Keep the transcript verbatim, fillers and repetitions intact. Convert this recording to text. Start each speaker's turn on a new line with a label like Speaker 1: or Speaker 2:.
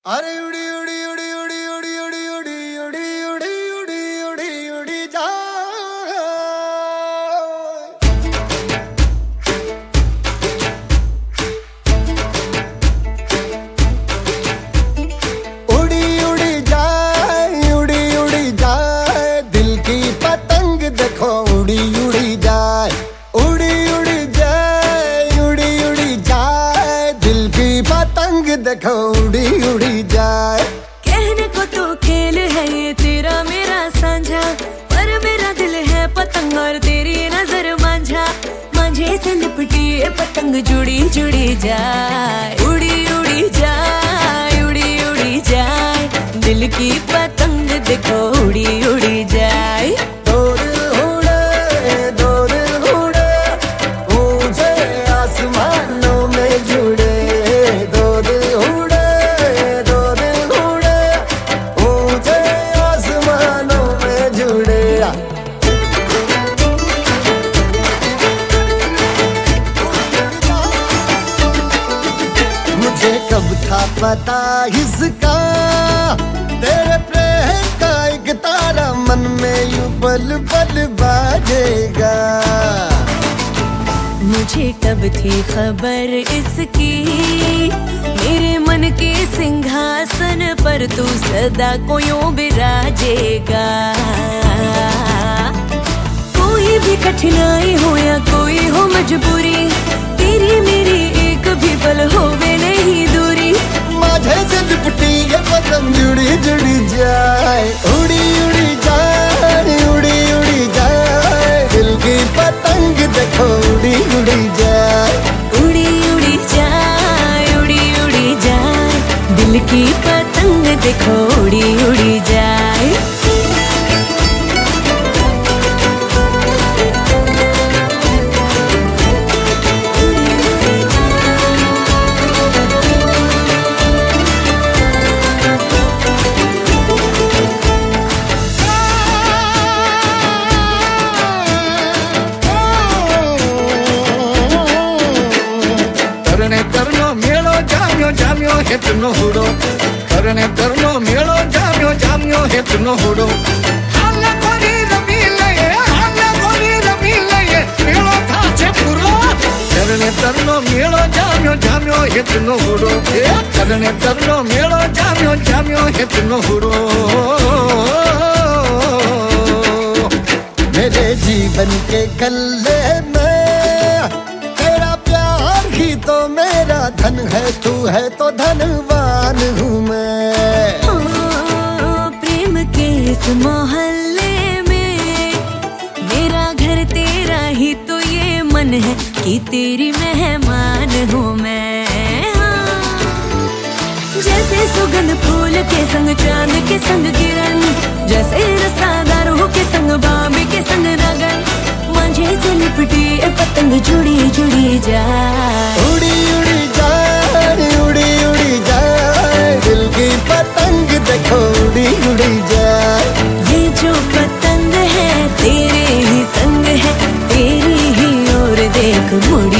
Speaker 1: अरे उड़ी उड़ी उड़ी उड़ी उड़ी उड़ी उड़ी उड़ी उड़ी उड़ी उड़ी उड़ी जा उड़ी उड़ी जाए उड़ी उड़ी जाए दिल की पतंग देखो उड़ी उड़ी जाए उड़ी उड़ी जाए उड़ी उड़ी जाए दिल की पतंग देखो उड़ी उड़ी जाए।
Speaker 2: कहने को तो खेल है ये तेरा मेरा साझा, पर मेरा दिल है पतंग और तेरी नजर मांझा। मांझे से लिपटी ये पतंग जुड़ी जुड़ी जाए उड़ी उड़ी जाए उड़ी उड़ी जाए दिल की पतंग देखो उड़ी उड़ी जाए।
Speaker 1: दो दिल उड़े दो दिल उड़े ऊंचे आसमानों में जुड़े दो दिल उड़े दो दिल उड़े ऊंचे आसमानों में जुड़े। मुझे कब था पता इसका तेरे प्रेम का एक तारा मन में यूं पल पल बाजेगा।
Speaker 2: मुझे कब थी खबर इसकी मेरे मन के सिंहासन पर तू सदा को यूं बिराजेगा। कोई भी कठिनाई हो या कोई हो मजबूरी तेरी मेरी एक भी पल होवे नहीं दूरी।
Speaker 1: माझे से लिपटी ये पतंग जुड़ी जुड़ी जाए उड़ी उड़ी जाए उड़ी उड़ी जाए दिल की पतंग देखो उड़ी उड़ी जाए
Speaker 2: उड़ी उड़ी जाए उड़ी उड़ी जाए दिल की पतंग देखो उड़ी उड़ी जाए।
Speaker 3: तरनो मेलो जाम्यो जाम्यो हेतनो हुडो तरने तरनो मेलो जाम्यो जाम्यो हेतनो हुडो हाले गोरी रमी लये हाले गोरी रमी लये मेलो थाचे पुरो तरने तरनो मेलो जाम्यो जाम्यो हेतनो हुडो तरने तरनो मेलो जाम्यो जाम्यो हेतनो हुडो।
Speaker 1: मेरे जीवन के गल्ले में ही तो मेरा धन है तू है तो धनवान हूँ मैं।
Speaker 2: ओ, प्रेम के इस मोहल्ले में मेरा घर तेरा ही तो ये मन है कि तेरी मेहमान हूँ मैं। हाँ। जैसे सुगंध फूल के संग चांद के संग किरण जैसे रसादारों के संग बाबे के संग लगन मांझे से लिपटी पतंग जुड़ी जुड़ी जाए
Speaker 1: उड़ी उड़ी जाए उड़ी उड़ी जाए दिल की पतंग देखो उड़ी उड़ी जाए।
Speaker 2: ये जो पतंग है तेरे ही संग है तेरी ही ओर देख मुड़